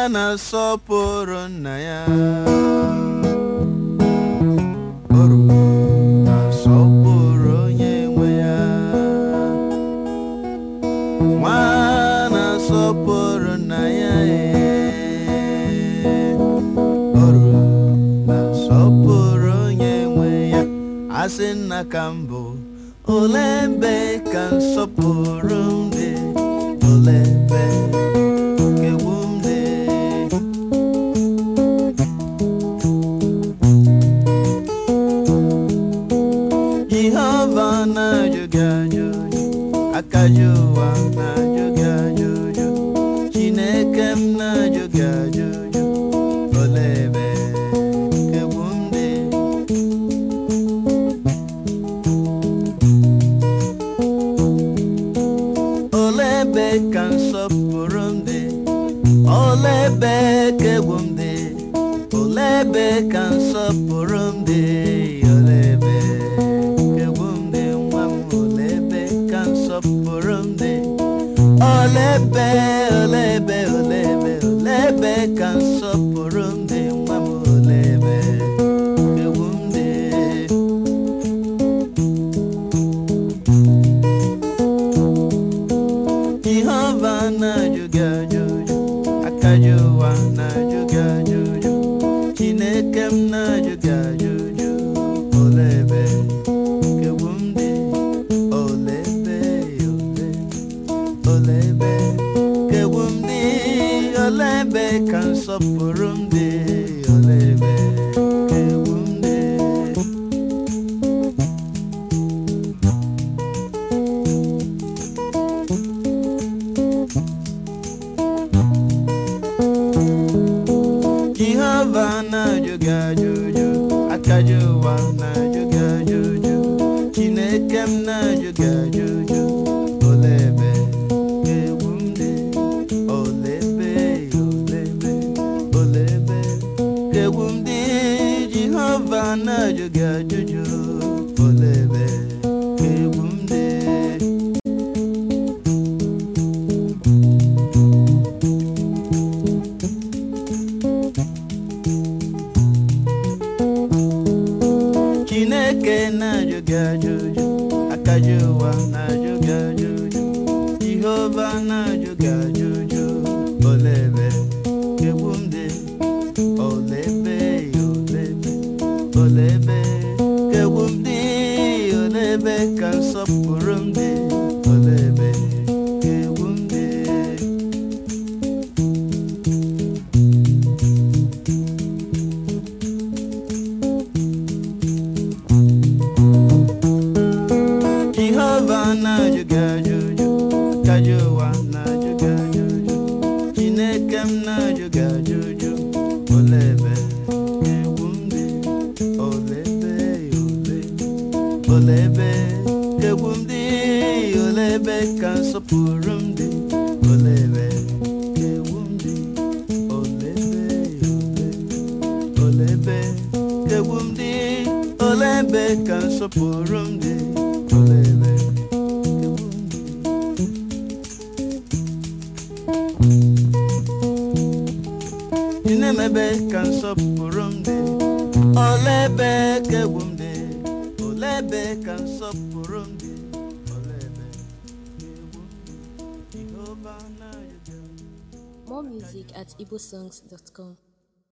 na-asọpụrụ nna ya. Oru na-asọpụrụ onye nwe ya. Nwa na-asọpụrụ nna ya. Oru na-asọpụrụ onye nwe ya. Asị nna ka mbụ, olee mgbe ka nsọpụrụ m dị? Olee mgbe ka egwu m dị? Jehova na-ajụ gị ajụjụ, akaja ụwa na-ajụ gị ajụjụ, Chineke m na-ajụ gị ajụjụ, olee ebe ka egwu m dị? Olee ebe ka nsọpụrụ m dị? Olee ebe ka egwu m dị? Olee ebe ka nsọpụrụ m dị? Olee ebe ka egwu m dị? Nwa m, olee ebe ka nsọpụrụ m dị? Olee ebe, olee ebe, olee ebe, olee ebe ka nsọpụrụ m dị? Nwa m, olee ebe ka egwu m dị? Jehova na-ajụ gị ajụjụ, akaja ụwa na-ajụ gị ajụjụ, Chineke m na-ajụ gị ajụjụ, olee ebe ka egwu m dị? Olee ebe, olee ebe ka egwu m dị? Olee ebe ka nsọpụrụ m dị? Olee ebe ka egwu m dị? Jehova na-ajụ gị ajụjụ, akaja ụwa na-ajụ gị ajụjụ, Chineke m na-ajụ gị ajụjụ, olee ebe ka egwu m dị? Olee ebe, olee ebe, olee ebe ka egwu m dị? Jehova na-ajụ gị ajụjụ, olee ebe ka egwu m dị? Chineke na-ajụ gị ajụjụ, akaja ụwa na-ajụ gị ajụjụ, Jehova na-ajụ gị ajụjụ, olee ebe ka egwu m dị? Olee ebe, olee ebe, olee ebe ka egwu m dị? Olee ebe ka nsọpụrụ m dị? Olee ebe ka egwu m dị? Jehova na-ajụ gị ajụjụ, akaja ụwa na-ajụ gị ajụjụ, Chineke m na-ajụ gị ajụjụ, olee ebe ka egwu m dị? Olee ebe, olee ebe ka egwu m dị? Olee ebe ka nsọpụrụ m dị? Olee ebe ka egwu m dị? Olee ebe, olee ebe ka egwu m dị? Olee ebe ka nsọpụrụ m dị? Olee ebe ka egwu m dị? Nne m, ebe ka nsọpụrụ m dị? Olee ebe ka egwu m dị? Olee ebe ka nsọpụrụ m dị? Olee ebe ka egwu m dị? Jehova na-ajụ gị. More music at igbosongs.com.